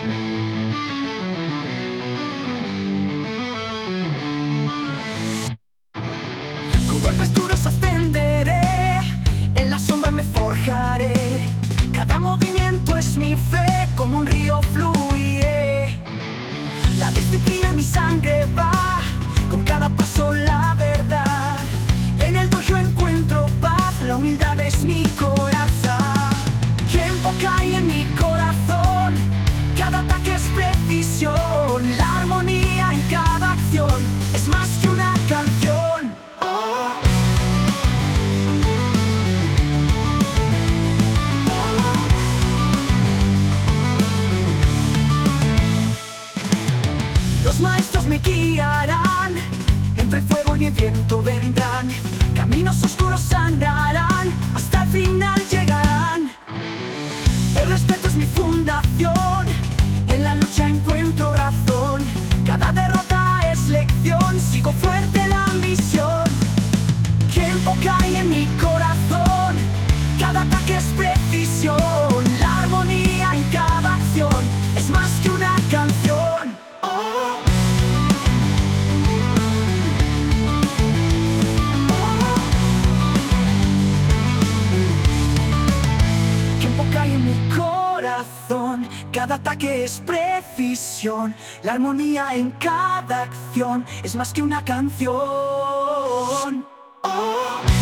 Con golpes duros ascenderé, en la sombra me forjaré. Cada movimiento es mi fe, como un río fluiré. La disciplina en mi sangre va, con cada paso la verdad. En el dojo encuentro paz, la humildad es mi coraza. Tiempo cae en mi corazón, cada ataque es precisión. La armonía en cada acción es más que una canción. Los maestros me guiarán, entre fuego y el viento vendrán. Caminos oscuros andarán, hasta el final llegarán. El respeto es mi fundación, en la lucha encuentro razón. Cada derrota es lección, sigo fuerte la ambición. Tiempo cae en mi corazón, cada ataque es precisión. La armonía en cada acción es más que una canción. Tiempo cae en mi corazón, cada ataque es precisión. La armonía en cada acción es más que una canción.